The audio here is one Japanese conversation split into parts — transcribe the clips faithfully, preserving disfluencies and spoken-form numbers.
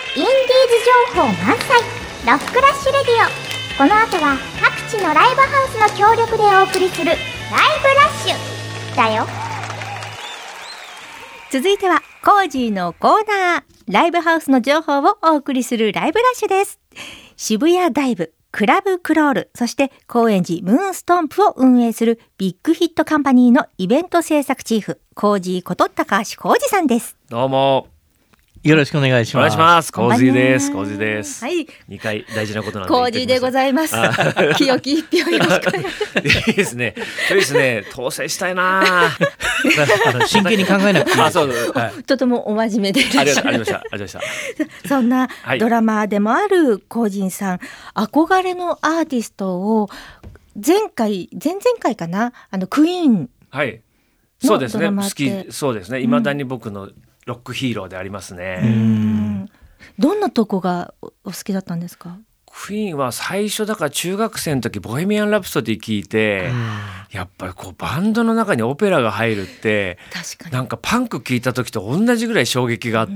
インディーズ情報満載ロックラッシュレディオ。この後は各地のライブハウスの協力でお送りするライブラッシュだよ。 続いてはコージーのコーナー、ライブハウスの情報をお送りするライブラッシュです。渋谷ダイブ、クラブクロール、そして高円寺ムーンストンプを運営するビッグヒットカンパニーのイベント制作チーフ、コージーこと高橋浩二さんです。 どうもよろしくお願いします。 お願いします。コージーです。コージーです。 はい。 にかい大事なことなんで。 コージーでございます。清き一票よろしくお願いします。 いいですね。いいですね。当選したいな。あの真剣に考えなくていい。 あ、そうです。はい、 とてもお真面目でいらっしゃる。 ありました。ありました。ありました。 そんなドラマーでもあるコージンさん、憧れのアーティストを前回前々回かな、あのクイーン。 はい。そうですね。好きそうですね。未だに僕のロックヒーローでありますね。 うん、どんなとこがお好きだったんですか？ クイーンは最初だから中学生の時ボヘミアン・ラプソディ聞いて、やっぱりこうバンドの中にオペラが入るって確かになんかパンク聞いた時と同じぐらい衝撃があって、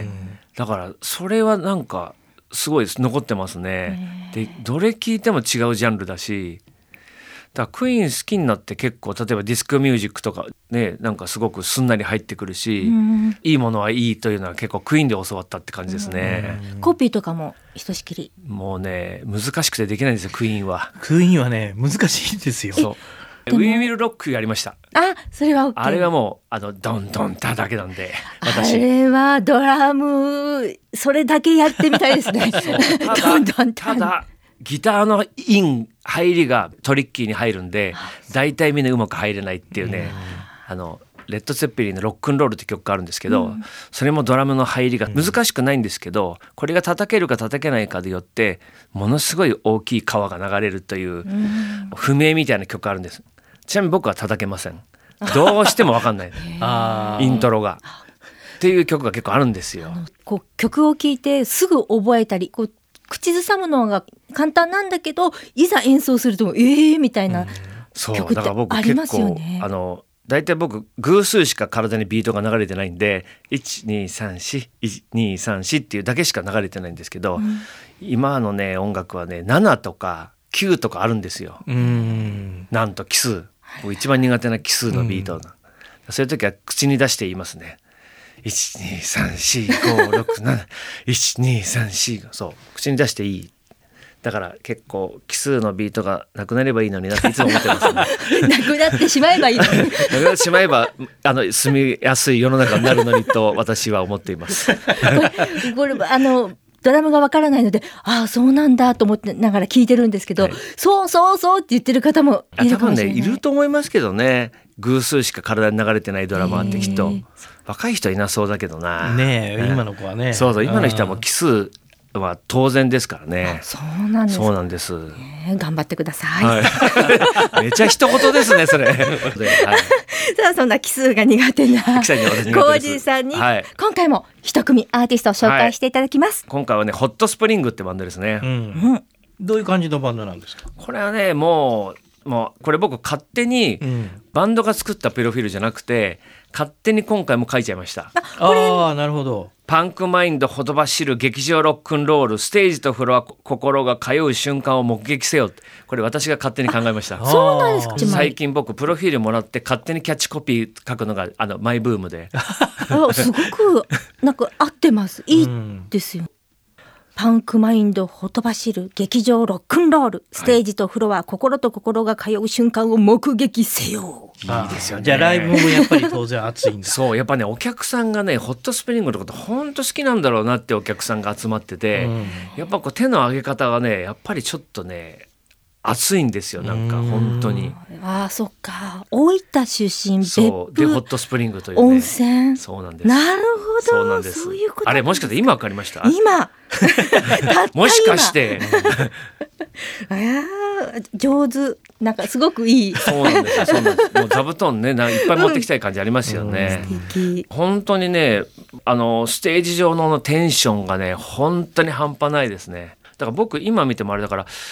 だからそれはなんかすごい残ってますね。でどれ聞いても違うジャンルだし、だからクイーン好きになって結構例えばディスクミュージックとかね、なんかすごくすんなり入ってくるし、いいものはいいというのは結構クイーンで教わったって感じですね。 コピーとかもひとしきり。 もうね難しくてできないんですよ。クイーンはクイーンはね難しいですよ。 そうウィーウィルロックやりました。 あ、それは OK。 あれはもうあのドンドンタだけなんで、私あれはドラムそれだけやってみたいですね。ドンドンタただギターのイン入りがトリッキーに入るんで大体みんなうまく入れないっていうね、あのレッド・ツェッペリンのロックンロールって曲があるんですけど、うん、それもドラムの入りが難しくないんですけど、これが叩けるか叩けないかでよってものすごい大きい川が流れるという、うん、不明みたいな曲があるんです。ちなみに僕は叩けません。どうしても分かんないイントロがっていう曲が結構あるんですよ。 あのこう曲を聴いてすぐ覚えたり、こう口ずさむのが簡単なんだけどいざ演奏するとえーみたいな曲ってありますよね。 あのだいたい僕偶数しか体にビートが流れてないんで いちにさんし いちにさんし っていうだけしか流れてないんですけど、うん、今のね音楽はねななとかきゅうとかあるんですよ。うーんなんと奇数、僕一番苦手な奇数のビートな、うん、そういう時は口に出して言いますね。いちにさんしごろくなないちにさんし、そう口に出していい。だから結構奇数のビートがなくなればいいのになっていつも思ってますね。 なくなってしまえばいいのになくなってしまえばあの住みやすい世の中になるのにと私は思っています。これこれあのドラムがわからないので、ああそうなんだと思ってながら聞いてるんですけど、はい、そうそうそうって言ってる方もいるかもしれない。 多分ねいると思いますけどね。偶数しか体に流れてないドラマーってきっと若い人いなそうだけどな。 ねえ、今の子はね。 そうそう今の人はもう奇数は当然ですからね。 そうなんです。 そうなんです、 えー、頑張ってください。 はい、めちゃ一言ですねそれ。はい、さあそんな奇数が苦手なコージーさんに、はい、今回も一組アーティストを紹介していただきます。 はい、今回はねホットスプリングってバンドですね。うんうん、どういう感じのバンドなんですか？ これはねもうもうこれ僕勝手にバンドが作ったプロフィールじゃなくて勝手に今回も書いちゃいました。 ああなるほど。 パンクマインドほとばしる劇場ロックンロール、ステージとフロア心が通う瞬間を目撃せよ。これ私が勝手に考えました。 そうなんですか。 最近僕プロフィールもらって勝手にキャッチコピー書くのがあのマイブームであすごくなんか合ってます。いいですよ、うん、パンクマインドほとばしる劇場ロックンロール、ステージとフロア、はい、心と心が通う瞬間を目撃せよ。 いいですよね。 じゃあライブもやっぱり当然熱いんだ。 そうやっぱねお客さんがねホットスプリングのこと本当好きなんだろうなってお客さんが集まってて、うん、やっぱこう手の上げ方がねやっぱりちょっとね熱いんですよ。なんか本当に。 ああそっか。大分出身別府そうでホットスプリングという、ね、 温泉。 そうなんです。 なるほど。 そうなんです。 そういうこと。 あれもしかして今わかりました？ 今もしかしてあ上手なんかすごくいい。 そうなんですよ。そうなんです。もう座布団ねいっぱい持ってきたい感じありますよね。 うん、素敵。 本当にねあのステージ上のテンションがね本当に半端ないですね。だから僕今見てもあれだから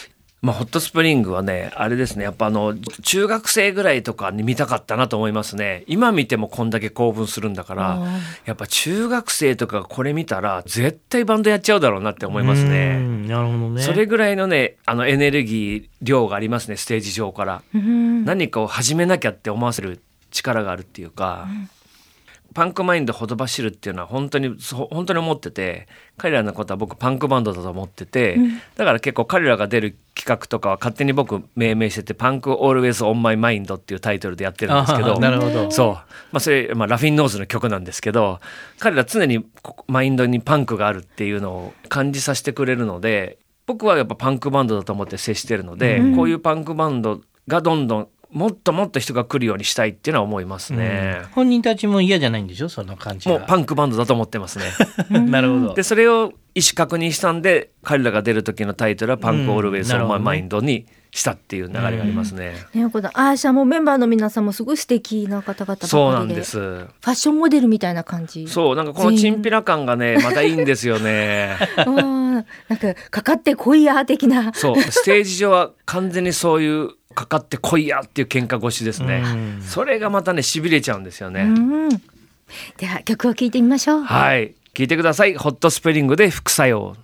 まあ、ホットスプリングはねあれですね、やっぱあの中学生ぐらいとかに見たかったなと思いますね。今見てもこんだけ興奮するんだからやっぱ中学生とかこれ見たら絶対バンドやっちゃうだろうなって思いますね。 なるほどね。 それぐらいのねあのエネルギー量がありますね、ステージ上から何かを始めなきゃって思わせる力があるっていうか、うん、パンクマインドほど走るっていうのは本当に本当に思ってて、彼らのことは僕パンクバンドだと思ってて、うん、だから結構彼らが出る企画とかは勝手に僕命名しててパンク Always on My Mind っていうタイトルでやってるんですけど、 なるほど。 そう、まあ、それ、まあ、ラフィンノーズの曲なんですけど、彼ら常にマインドにパンクがあるっていうのを感じさせてくれるので、僕はやっぱパンクバンドだと思って接してるので、うん、こういうパンクバンドがどんどんもっともっと人が来るようにしたいっていうのは思いますね、 うん、本人たちも嫌じゃないんでしょ、その感じが。 もうパンクバンドだと思ってますねなるほど。 でそれを意思確認したんで、彼らが出る時のタイトルはパンクオールウェイズオンマイマインドにしたっていう流れがありますね。 ね、このアーシャもメンバーの皆さんもすごい素敵な方々ばかりで、 そうなんです。 ファッションモデルみたいな感じ。 そう、なんかこのチンピラ感がねまたいいんですよねあ、なんかかかってこいや的な。 そう、ステージ上は完全にそういうかかってこいやっていう喧嘩腰ですね。それがまたね痺れちゃうんですよね。うん、 では曲を聴いてみましょう。 はい、聴いてください。ホットスプリングで副作用。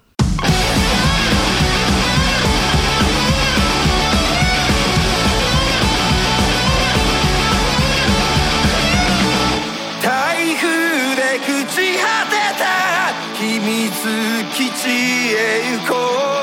台風で朽ち果てた秘密基地へ行こう。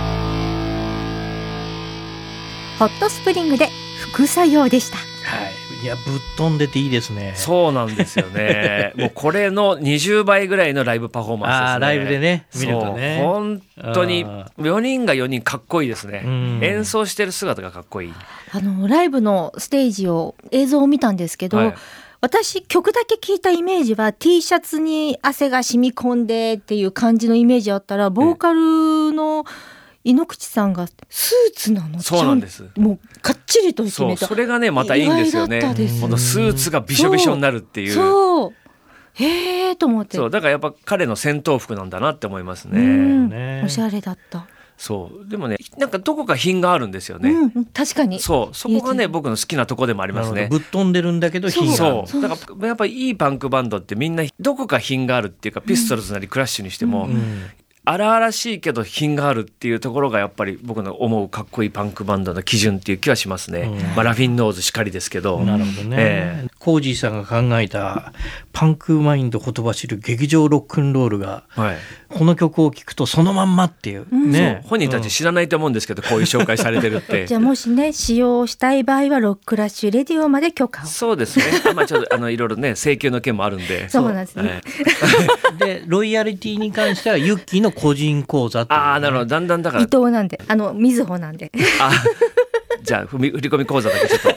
ホットスプリングで副作用でした。 はい、 いやぶっ飛んでていいですね。 そうなんですよねもうこれのにじゅうばいぐらいのライブパフォーマンスですね。 あライブでね見るとね、 本当によにんがよにんかっこいいですね。演奏してる姿がかっこいい。 あのライブのステージを映像を見たんですけど、はい、私曲だけ聞いたイメージは T シャツに汗が染み込んでっていう感じのイメージあったら、ボーカルの井ノ口さんがスーツなの。 そうなんです。 もうかっちりと決めた。 そうそれがねまたいいんですよね。このスーツがびしょびしょになるっていう。 そうへーと思って。 そうだからやっぱ彼の戦闘服なんだなって思いますね。 うんおしゃれだった。そうでもねなんかどこか品があるんですよね、 うん、確かにそうそこがね僕の好きなとこでもありますね。 ぶっ飛んでるんだけど品がある。 そうだからやっぱりいいパンクバンドってみんなどこか品があるっていうか、ピストルズなりクラッシュにしても、うんうん荒々しいけど品があるっていうところがやっぱり僕の思うかっこいいパンクバンドの基準っていう気はしますね、うんまあ、ラフィンノーズしかりですけど。 なるほどね、えー、コージーさんが考えたパンクマインドほとばしる劇場ロックンロールが、はい、この曲を聴くとそのまんまっていう、 うんね、 本人たち知らないと思うんですけど、うん、こういう紹介されてるってじゃあもしね使用したい場合はロックラッシュレディオまで許可を。 そうですね、まあ、ちょっとあのいろいろね請求の件もあるんでそうなんですね、 はい、でロイヤリティに関してはユッキーの個人口座っていう、ね、 ああなるほど。だんだんだから伊藤なんであのみずほなんであじゃあ振り込み口座だけちょっ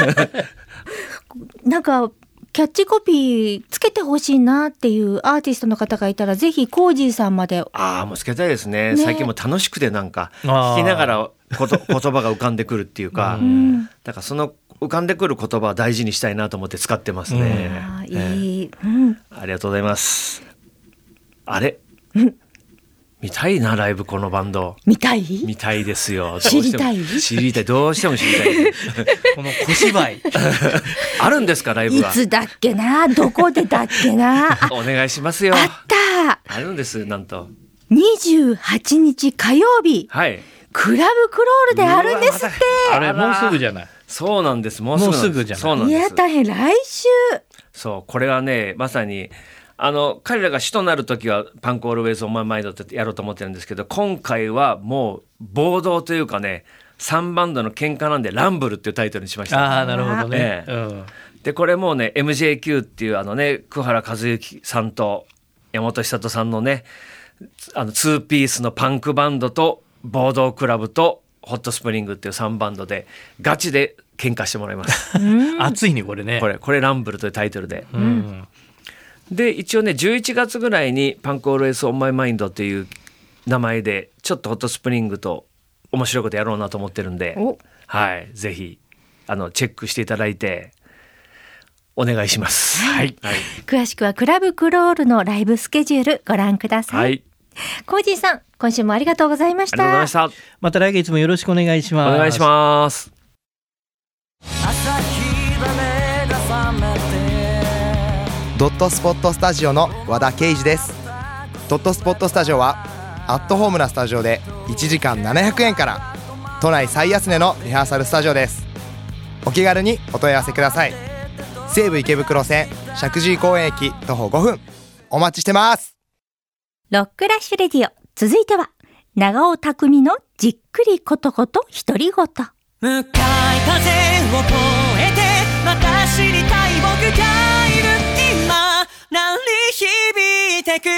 となんかキャッチコピーつけてほしいなっていうアーティストの方がいたらぜひコージーさんまで。 ああもうつけたいですね。最近も楽しくてなんか聞きながらこと言葉が浮かんでくるっていうか、うん、だからその浮かんでくる言葉は大事にしたいなと思って使ってますね、 うんあいいえーうん、ありがとうございます。あれ、うん見たいなライブこのバンド。 見たい見たいですよ。 知りたい知りたいどうしても知りたいこの小芝居あるんですかライブは。 いつだっけなどこでだっけなお願いしますよ。 あったあるんですなんとにじゅうはちにち火曜日、はい、クラブクロールであるんですって。 あれもうすぐじゃない。 そうなんですもうすぐ、 もうすぐじゃない。 そうなんです。 いや大変来週。 そうこれはねまさにあの彼らが主となる時はパンクオールウェイズオンマイマインドってやろうと思ってるんですけど、今回はもう暴動というかねさんバンドの喧嘩なんでランブルっていうタイトルにしました。 ああなるほどね、 ええうん、でこれもうね エムジェーキュー っていうあのね桑原和之さんと山本久人さんのねあのツーピースのパンクバンドと暴動クラブとホットスプリングっていうさんバンドでガチで喧嘩してもらいます熱いねこれね。 これこれランブルというタイトルで、 うん、 で一応ねじゅういちがつぐらいにパンクオールウェイズオンマイマインドっていう名前でちょっとホットスプリングと面白いことやろうなと思ってるんで、はい、ぜひあのチェックしていただいてお願いします、はいはい、 詳しくはクラブクロールのライブスケジュールご覧ください、はい、コージーさん今週もありがとうございました。 ありがとうございました。 また来月もよろしくお願いします。 お願いします。 朝日が目が覚めてドットスポットスタジオの和田圭司です。ドットスポットスタジオはアットホームなスタジオでいちじかんななひゃくえんから都内最安値のリハーサルスタジオです。お気軽にお問い合わせください。西武池袋線石神井公園駅徒歩ごふんお待ちしてます。 ロックラッシュレディオ続いては長尾匠のじっくりことこと独り言。 向かい風を越えてまた知りたい僕がいる今鳴り響いてく。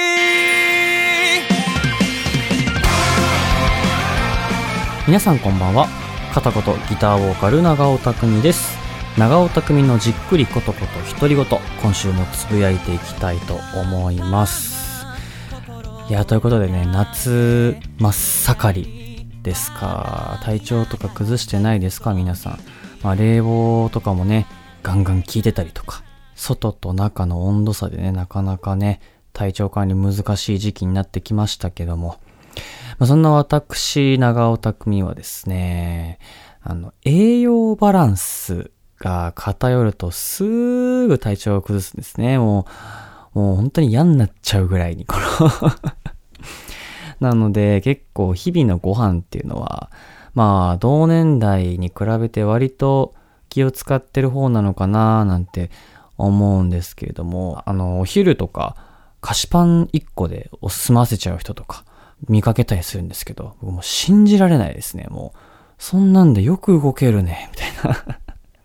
皆さんこんばんは。片言ギターボーカル長尾匠です。長尾匠のじっくりことこと独り言、今週もつぶやいていきたいと思います。いやということでね、夏真っ盛りですか。体調とか崩してないですか皆さん。まあ、冷房とかもねガンガン効いてたりとか、外と中の温度差でねなかなかね体調管理難しい時期になってきましたけども、まあ、そんな私長尾匠はですね、あの栄養バランスが偏るとすぐ体調を崩すんですね。もうもう本当に嫌になっちゃうぐらいにこのなので結構日々のご飯っていうのはまあ同年代に比べて割と気を使ってる方なのかななんて思うんですけれども、あのお昼とか菓子パンいっこで済ませちゃう人とか見かけたりするんですけど、僕もう信じられないですね。もうそんなんでよく動けるねみたいな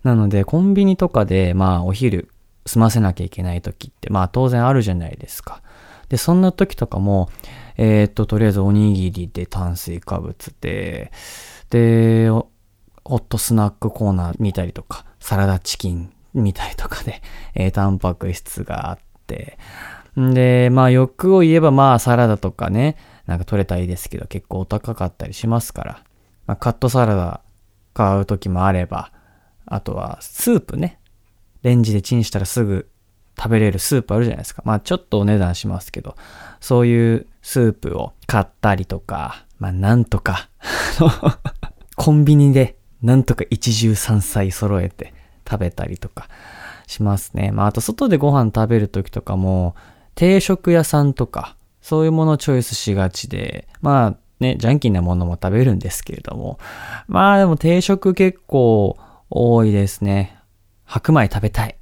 なのでコンビニとかでまあお昼済ませなきゃいけない時ってまあ当然あるじゃないですか。でそんな時とかもえー、っととりあえずおにぎりで炭水化物ででホットスナックコーナー見たりとかサラダチキン見たりとかで、えー、タンパク質があってでまあ欲を言えばまあサラダとかねなんか取れたらいいですけど結構お高かったりしますから、まあ、カットサラダ買う時もあればあとはスープねレンジでチンしたらすぐ食べれるスープあるじゃないですか。まあちょっとお値段しますけどそういうスープを買ったりとかまあなんとかコンビニでなんとか一汁三菜揃えて食べたりとかしますね。まああと外でご飯食べる時とかも定食屋さんとかそういうものをチョイスしがちでまあねジャンキーなものも食べるんですけれどもまあでも定食結構多いですね。白米食べたい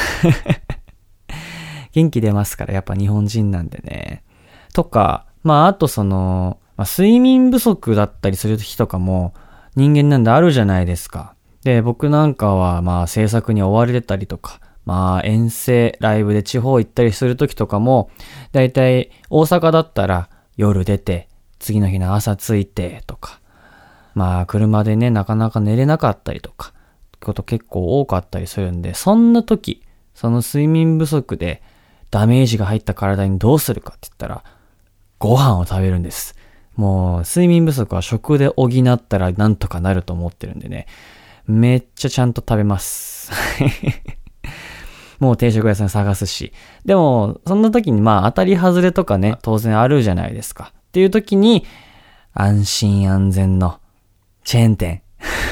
元気出ますからやっぱ日本人なんでね。とかまああとその、まあ、睡眠不足だったりする日とかも人間なんであるじゃないですか。で僕なんかはまあ制作に追われてたりとかまあ遠征ライブで地方行ったりする時とかもだいたい大阪だったら夜出て次の日の朝着いてとかまあ車でねなかなか寝れなかったりとかこと結構多かったりするんでそんな時その睡眠不足でダメージが入った体にどうするかって言ったらご飯を食べるんです。もう睡眠不足は食で補ったらなんとかなると思ってるんでねめっちゃちゃんと食べますもう定食屋さん探すしでもそんな時にまあ当たり外れとかね当然あるじゃないですかっていう時に安心安全のチェーン店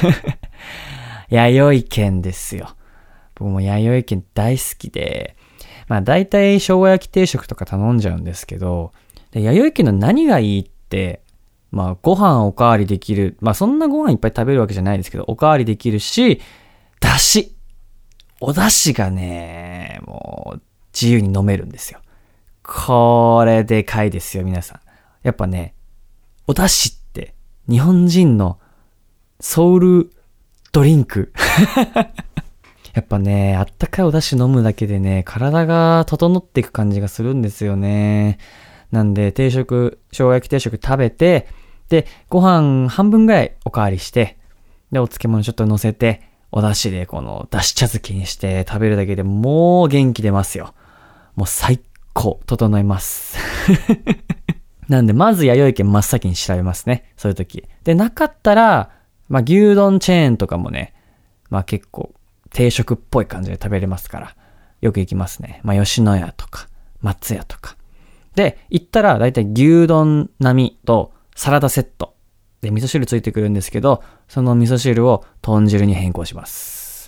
弥生軒ですよ。僕も弥生軒大好きでまあ大体生姜焼き定食とか頼んじゃうんですけどで弥生軒の何がいいってまあご飯おかわりできるまあそんなご飯いっぱい食べるわけじゃないですけどおかわりできるしだしお出汁がねもう自由に飲めるんですよ。これでかいですよ皆さん。やっぱねお出汁って日本人のソウルドリンクやっぱねあったかいお出汁飲むだけでね体が整っていく感じがするんですよね。なんで定食生姜焼き定食食べてでご飯半分ぐらいおかわりしてでお漬物ちょっと乗せてお出汁でこの出汁茶漬けにして食べるだけでもう元気出ますよ。もう最高整いますなんでまず弥生軒真っ先に調べますねそういう時でなかったらまあ牛丼チェーンとかもねまあ結構定食っぽい感じで食べれますからよく行きますね。まあ吉野家とか松屋とかで行ったらだいたい牛丼並みとサラダセットで味噌汁ついてくるんですけどその味噌汁を豚汁に変更します。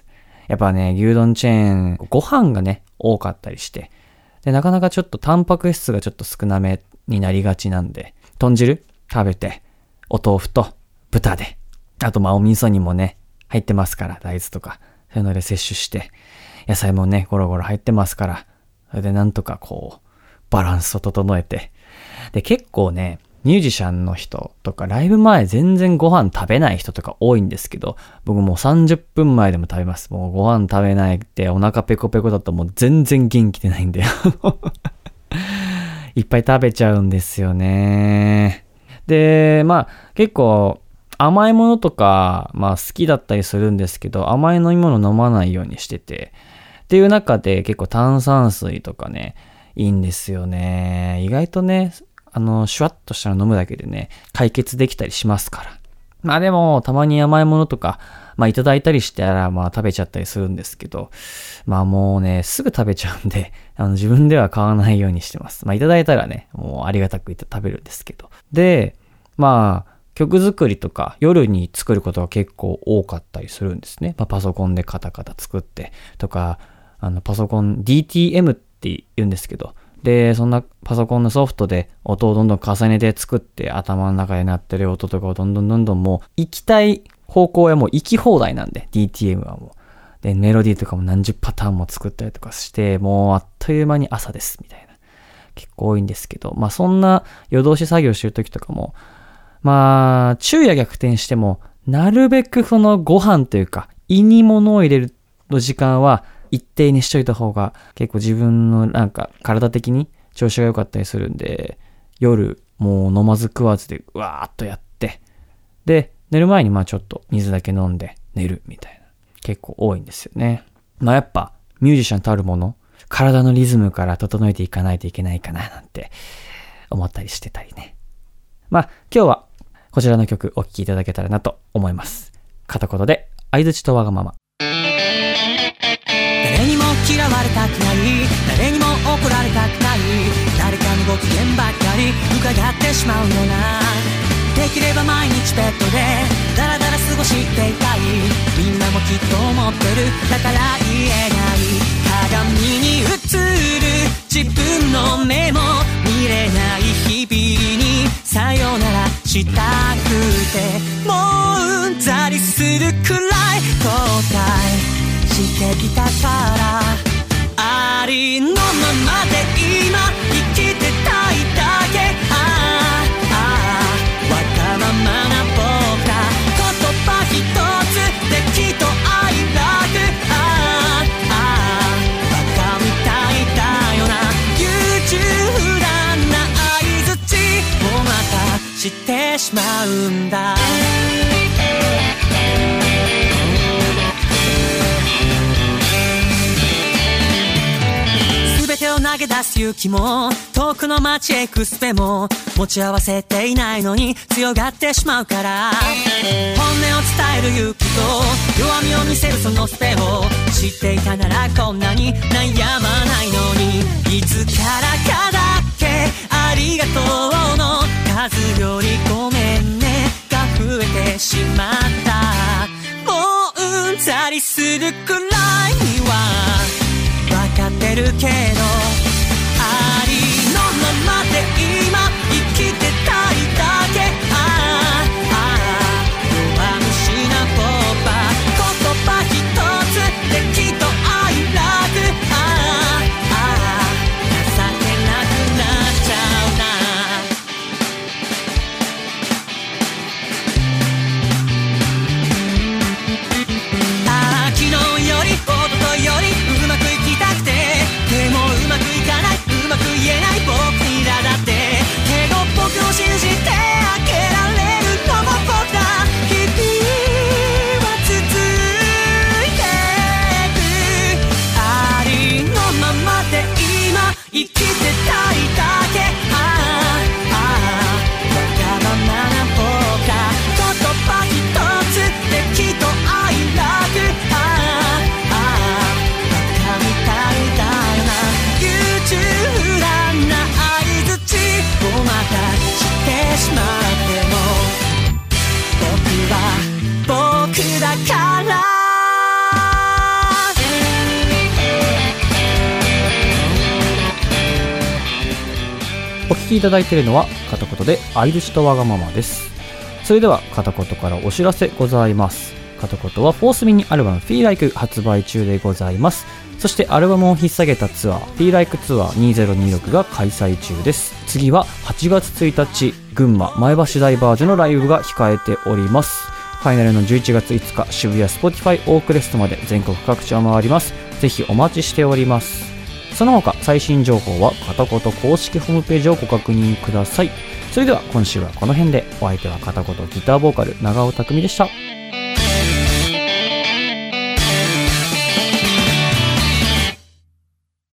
やっぱね牛丼チェーンご飯がね多かったりしてでなかなかちょっとタンパク質がちょっと少なめになりがちなんで豚汁食べてお豆腐と豚であとまあお味噌にもね入ってますから大豆とかそういうので摂取して野菜もねゴロゴロ入ってますからそれでなんとかこうバランスを整えてで結構ねミュージシャンの人とかライブ前全然ご飯食べない人とか多いんですけど僕もうさんじゅっぷんまえでも食べます。もうご飯食べないってお腹ペコペコだともう全然元気出ないんでいっぱい食べちゃうんですよね。でまあ結構甘いものとかまあ好きだったりするんですけど甘い飲み物飲まないようにしててっていう中で結構炭酸水とかねいいんですよね。意外とねあのシュワッとしたら飲むだけでね解決できたりしますから。まあでもたまに甘いものとかまあいただいたりしたらまあ食べちゃったりするんですけどまあもうねすぐ食べちゃうんであの自分では買わないようにしてます。まあいただいたらねもうありがたく食べるんですけどでまあ曲作りとか夜に作ることが結構多かったりするんですね。まあ、パソコンでカタカタ作ってとかあのパソコン ディーティーエム って言うんですけどでそんなパソコンのソフトで音をどんどん重ねて作って頭の中で鳴ってる音とかをどんどんどんどんもう行きたい方向へもう行き放題なんで ディーティーエム はもうでメロディーとかも何十パターンも作ったりとかしてもうあっという間に朝ですみたいな結構多いんですけどまあそんな夜通し作業してる時とかもまあ昼夜逆転してもなるべくそのご飯というか胃に物を入れるの時間は一定にしといた方が結構自分のなんか体的に調子が良かったりするんで、夜もう飲まず食わずでうわーっとやって、で寝る前にまあちょっと水だけ飲んで寝るみたいな結構多いんですよね。まあやっぱミュージシャンたるもの、体のリズムから整えていかないといけないかななんて思ったりしてたりね。まあ今日はこちらの曲お聴きいただけたらなと思います。片言で相槌とわがまま。 誰にも嫌われたくない、誰にも怒られたくない、誰かのご機嫌ばっかり伺ってしまうような、できれば毎日ベッドでダラダラ過ごしていたい、みんなもきっと思ってる、だから言えない、鏡に映る自分の目も見れない日々にさよならしたくて、もううんざりするくらい後悔してきたから、ありのままで今生きてたいだけ、ああああわがままな僕ら、言葉一つできっと I love、 ああああバカみたいだよな、優柔不断な相槌をまたしてしまうんだ。投げ出す勇気も遠くの街へ行く術も持ち合わせていないのに強がってしまうから、本音を伝える勇気と弱みを見せるその術を知っていたならこんなに悩まないのに、いつからかだっけありがとうの数よりごめんねが増えてしまった、もううんざりするくらいには分かってるけど、ありのままで今生きてたいだけ、ああああ弱虫な僕は言葉一つできっと I love、 ああああ情けなくなっちゃうな、ああ昨日より一昨日よりうまくいきたくて、でもうまくいかない、うまく言えない僕にらだって、けど僕を信じてあげられるのも僕だ、日々は続いてく、ありのままで今生きてたいだけ、ああああわがままな僕だ、言葉一つできっと I love、 ああああバカみたいだよな、優柔不断な相槌をまたしてしまっても僕は僕だから、 お聞きいただいているのは片言で相槌とわがままです。それでは片言からお知らせございます。片言はフォースミニアルバム Feel Like 発売中でございます。そしてアルバムを引っ提げたツアー Feel Like ツアーにせんにじゅうろくが開催中です。次ははちがつついたち群馬前橋大バージョンのライブが控えております。ファイナルのじゅういちがついつか渋谷 Spotify オークレストまで全国各地を回ります。ぜひお待ちしております。その他最新情報は片言公式ホームページをご確認ください。それでは今週はこの辺で、お相手は片言ギターボーカル長尾匠でした。